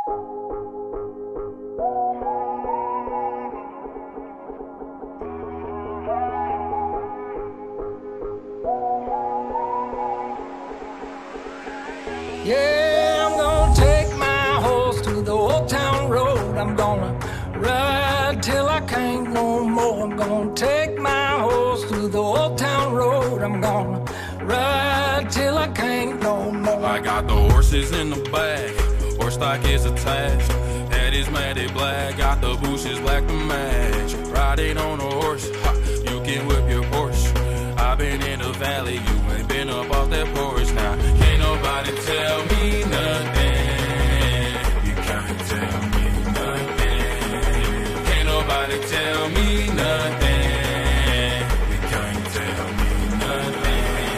Yeah, I'm gonna take my horse to the old town road. I'm gonna ride till I can't no more. I'm gonna take my horse to the old town road. I'm gonna ride till I can't no more. I got the horses in the back, horse stock is attached. Head is matted black, got the bushes black to match. Riding on a horse, ha, you can whip your Porsche. I've been in the valley, you ain't been up off that porch. Now, can't nobody tell me nothing. You can't tell me nothing. Can't nobody tell me nothing. You can't tell me nothing.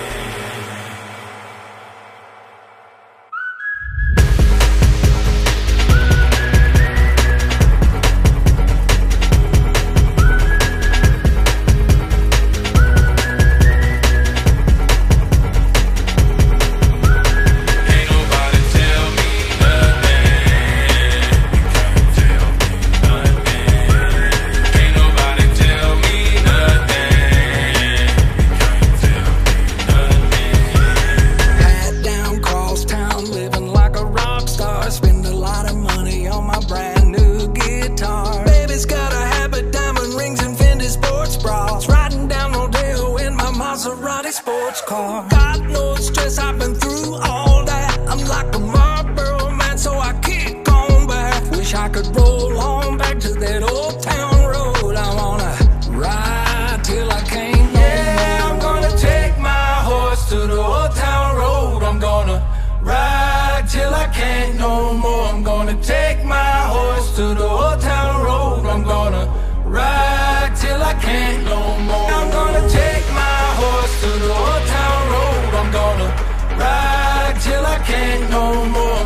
Maserati sports car. Got no stress, I've been through all that. I'm like a Marlboro man, so I kick on back. Wish I could roll on back to that old town road. I wanna ride till I can't no more. I'm gonna take my horse to the old town road. I'm gonna ride till I can't no more. I'm gonna take my horse to the old town road. I'm gonna ride till I can't no more. I'm gonna take my horse to the old town road. I'm gonna ride till I can't no more.